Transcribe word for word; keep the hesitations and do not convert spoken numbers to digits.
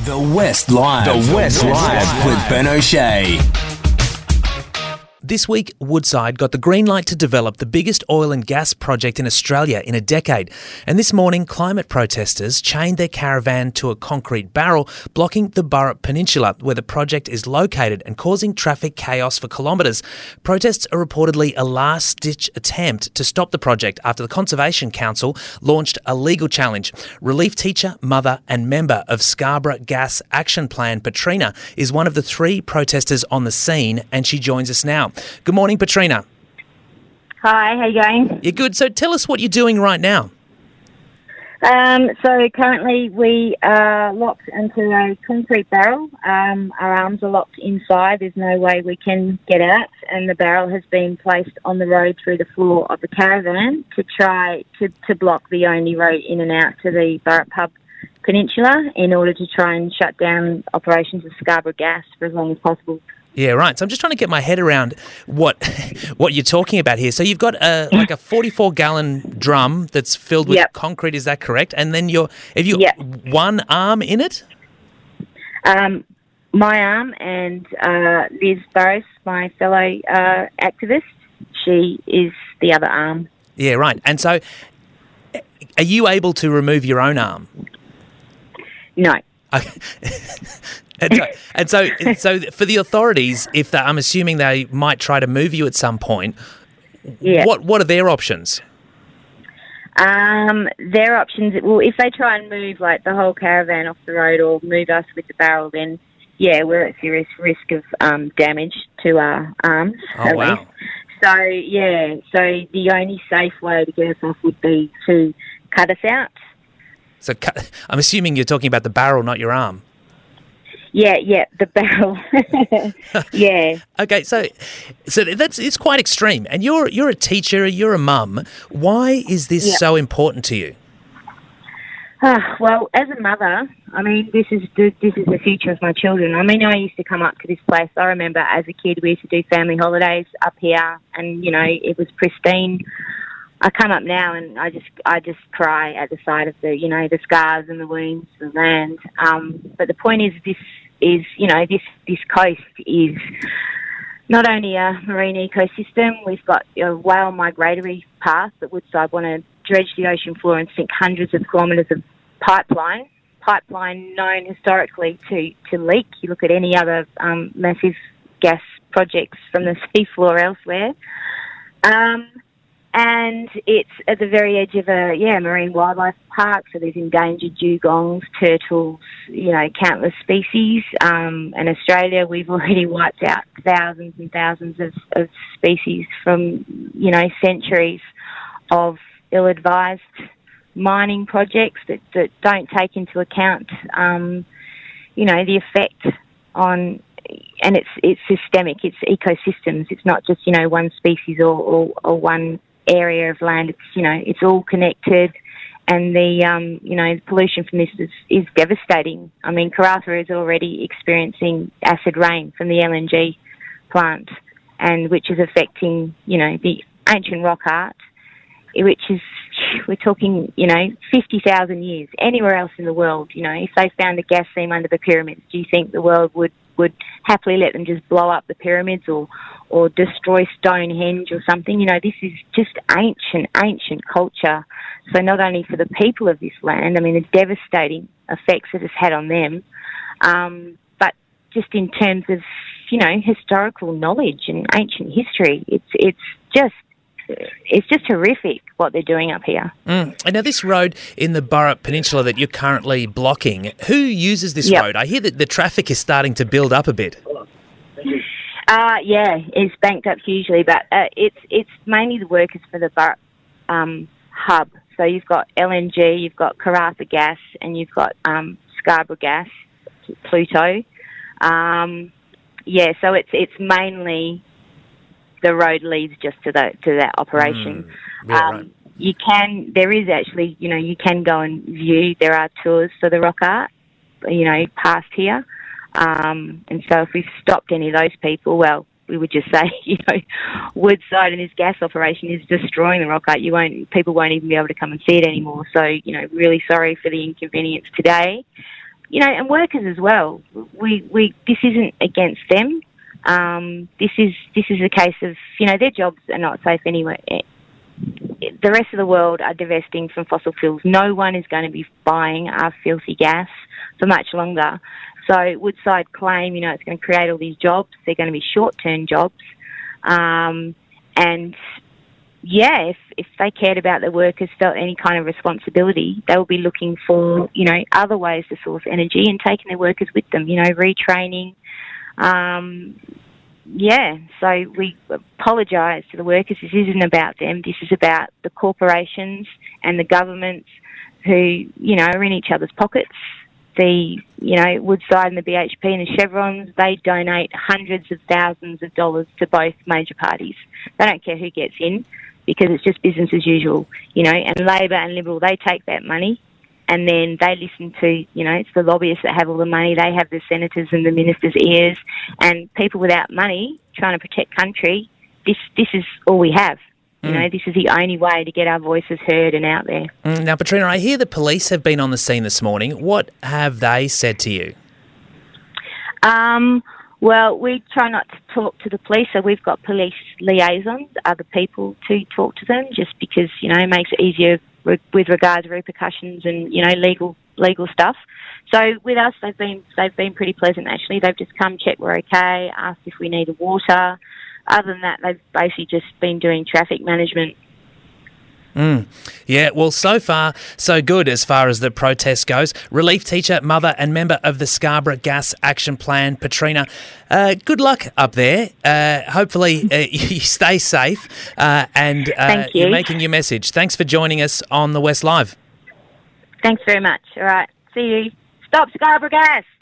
The West Live. The West Live with Ben O'Shea. This week, Woodside got the green light to develop the biggest oil and gas project in Australia in a decade. And this morning, climate protesters chained their caravan to a concrete barrel, blocking the Burrup Peninsula, where the project is located and causing traffic chaos for kilometres. Protests are reportedly a last-ditch attempt to stop the project after the Conservation Council launched a legal challenge. Relief teacher, mother and member of Scarborough Gas Action Plan, Patrina, is one of the three protesters on the scene, and she joins us now. Good morning, Patrina. Hi, how you going? You're good. So tell us what you're doing right now. Um, so currently we are locked into a concrete barrel. Um, our arms are locked inside. There's no way we can get out, and the barrel has been placed on the road through the floor of the caravan to try to, to block the only road in and out to the Burrup Hub Peninsula in order to try and shut down operations of Scarborough Gas for as long as possible. Yeah, right. So I'm just trying to get my head around what what you're talking about here. So you've got a like a forty-four gallon drum that's filled with Yep. concrete. Is that correct? And then you're have you Yep. one arm in it? Um, my arm and uh, Liz Burrows, my fellow uh, activist, she is the other arm. Yeah, right. And so, are you able to remove your own arm? No. Okay. and, so, and so, so for the authorities, if they, I'm assuming they might try to move you at some point, Yeah. what what are their options? Um, their options, well, if they try and move like the whole caravan off the road or move us with the barrel, then yeah, we're at serious risk of um, damage to our arms. Oh, at wow. least. So yeah, so the only safe way to get us off would be to cut us out. So cut- I'm assuming you're talking about the barrel, not your arm. Yeah, yeah, the barrel. Yeah. Okay, so so that's it's quite extreme. And you're you're a teacher, you're a mum. Why is this Yeah. so important to you? Ah, well, as a mother, I mean, this is the, this is the future of my children. I mean, I used to come up to this place. I remember as a kid, we used to do family holidays up here, and you know, it was pristine. I come up now and I just I just cry at the sight of the you know the scars and the wounds, the land. Um, but the point is, this is you know this this coast is not only a marine ecosystem. We've got a whale migratory path that Woodside want to dredge the ocean floor and sink hundreds of kilometres of pipeline. Pipeline known historically to to leak. You look at any other um, massive gas projects from the seafloor elsewhere. Um, And it's at the very edge of a yeah marine wildlife park, so there's endangered dugongs, turtles, you know, countless species. Um, in Australia, we've already wiped out thousands and thousands of, of species from you know centuries of ill-advised mining projects that, that don't take into account um, you know the effect on. And it's it's systemic. It's ecosystems. It's not just you know one species or, or, or one area of land. It's you know it's all connected, and the um, you know pollution from this is, is devastating. I mean, Karratha is already experiencing acid rain from the L N G plant, and which is affecting you know the ancient rock art, which is we're talking you know fifty thousand years. Anywhere else in the world, you know, if they found a gas seam under the pyramids, do you think the world would would happily let them just blow up the pyramids or or destroy Stonehenge or something? You know, this is just ancient, ancient culture. So not only for the people of this land, I mean, the devastating effects that it's had on them, um, but just in terms of, you know, historical knowledge and ancient history, it's it's just it's just horrific what they're doing up here. Mm. And now this road in the Burrup Peninsula that you're currently blocking, who uses this Yep. road? I hear that the traffic is starting to build up a bit. Uh, yeah, it's banked up hugely, but uh, it's it's mainly the workers for the Burrup um, hub. So you've got L N G, you've got Karratha Gas, and you've got um, Scarborough Gas, Pluto. Um, yeah, so it's it's mainly the road leads just to the to that operation. Mm, yeah, um, right. You can there is actually you know you can go and view. There are tours for the rock art, you know, past here. Um, and so if we've stopped any of those people, well, we would just say, you know, Woodside and his gas operation is destroying the rock art. You won't, people won't even be able to come and see it anymore. So, you know, really sorry for the inconvenience today. you know, and workers as well. We we this isn't against them. Um, this is this is a case of, you know, their jobs are not safe anywhere. The rest of the world are divesting from fossil fuels. No one is going to be buying our filthy gas for much longer. So Woodside claim, you know, it's going to create all these jobs. They're going to be short-term jobs. Um, and, yeah, if, if they cared about their workers, felt any kind of responsibility, they would be looking for, you know, other ways to source energy and taking their workers with them, you know, retraining. Um, yeah, so we apologise to the workers. This isn't about them. This is about the corporations and the governments who, you know, are in each other's pockets. The, you know, Woodside and the B H P and the Chevrons, they donate hundreds of thousands of dollars to both major parties. They don't care who gets in because it's just business as usual, you know, and Labor and Liberal, they take that money and then they listen to, you know, it's the lobbyists that have all the money. They have the senators and the ministers' ears, and people without money trying to protect country, this, this is all we have. You know, this is the only way to get our voices heard and out there. Mm, now, Petrina, I hear the police have been on the scene this morning. What have they said to you? Um, well, we try not to talk to the police, so we've got police liaisons, other people to talk to them, just because, you know, it makes it easier re- with regards to repercussions and, you know, legal legal stuff. So with us, they've been they've been pretty pleasant, actually. They've just come, check we're okay, asked if we need water. Other than that, they've basically just been doing traffic management. Mm. Yeah, well, so far, so good as far as the protest goes. Relief teacher, mother and member of the Scarborough Gas Action Plan, Petrina, uh, good luck up there. Uh, hopefully uh, you stay safe uh, and uh, Thank you. You're making your message. Thanks for joining us on the West Live. Thanks very much. All right, see you. Stop Scarborough Gas!